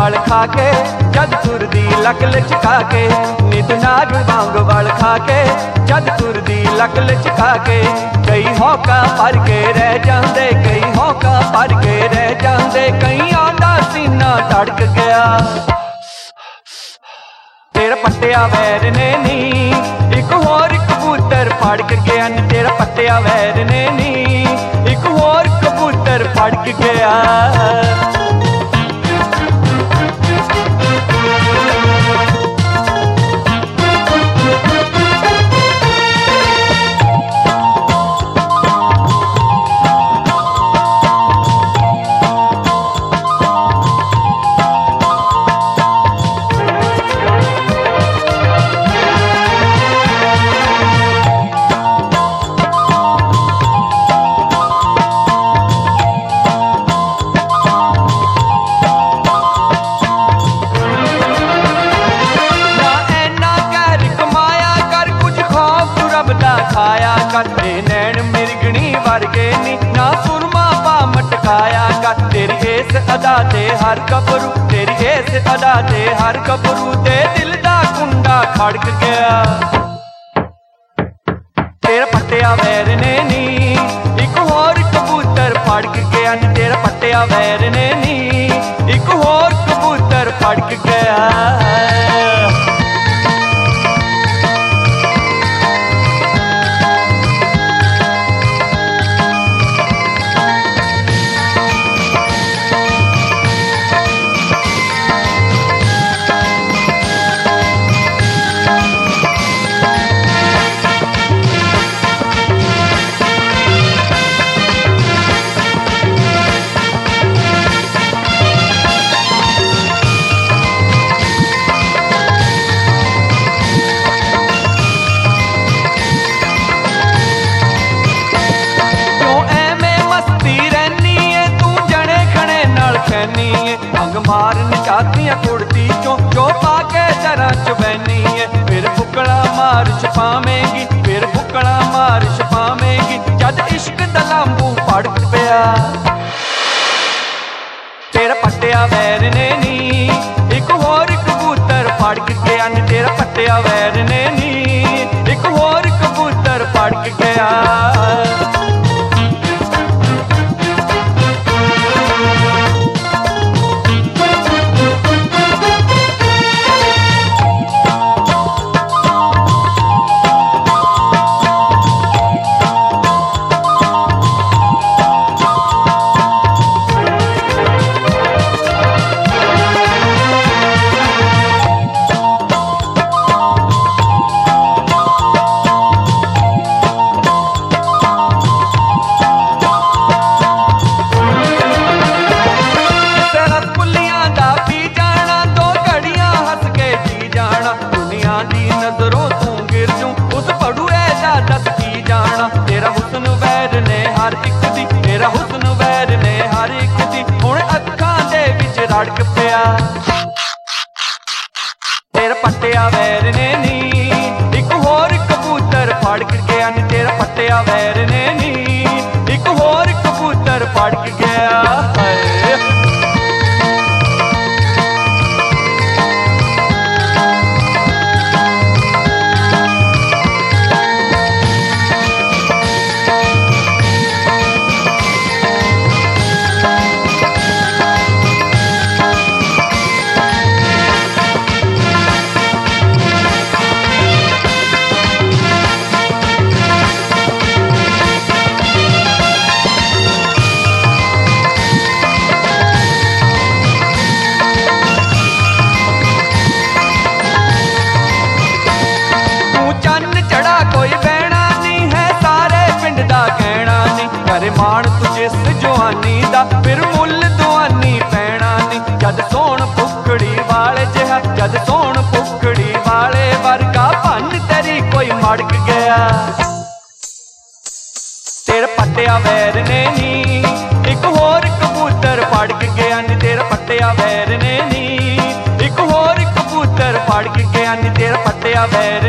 वल खा के जद तुरदी लक लचका के, नित नाग वांग वल खा के जद तुरदी लक लचका के। कई होका भर के रह जांदे, कई होका भर के रह जांदे, कईयां दा सीना धड़क गया। तेरा पट्टिया वैर ने नी एक होर कबूतर फड़क गया नी, तेरा पट्टिया वैर ने नी एक होर कबूतर फड़क गया। खाया करते नैन मिर्गनी वर्गे नी, ना सुरमा पा मटकाया कर। तेरी इस अदा ते हर गबरू, तेरी इस अदा ते हर गबरू दे दिल दा कुंडा खड़क गया। तेरा पट्टिया वैर ने नी एक होर कबूतर फड़क गया नी, तेरा पट्टिया वैर ने नी एक होर कबूतर फड़क गया। अंग मारन चाहतियां कुड़ती चो पाके जरा चुबैनी है, फिर बुकड़ा मार छपावेंगी, फिर बुकड़ा मार छपावेंगी जद इश्क दा लांबू फड़क पिया। तेरा पट्टिया वैर ने नी एक होर कबूतर फड़क गया नी, तेरा पट्टिया वैर ने नी एक होर कबूतर फड़क गया। तेरा हुस्न वैर ने हर एक दी, तेरा हुस्न वैर ने हर एक दी हुण अखां दे विच रड़क पिया। तेरा पट्टिया वैर ने नी एक होर कबूतर फड़क गया नी, तेरा पट्टिया वैर ने नी एक होर कबूतर फड़क गया। मान तुझे जवानी दा फिर मुल दुआनी पैना नी, जद सोन फुकड़ी वाले जिहा जद सोन फुकड़ी वाले वर्गा भन तेरी कोई मड़क गया। तेरा पट्टिया वैर ने नी एक होर कबूतर फड़क गया नी, तेरा पट्टिया वैर ने नी एक होर कबूतर फड़क गया नी, तेरा पट्टिया वैर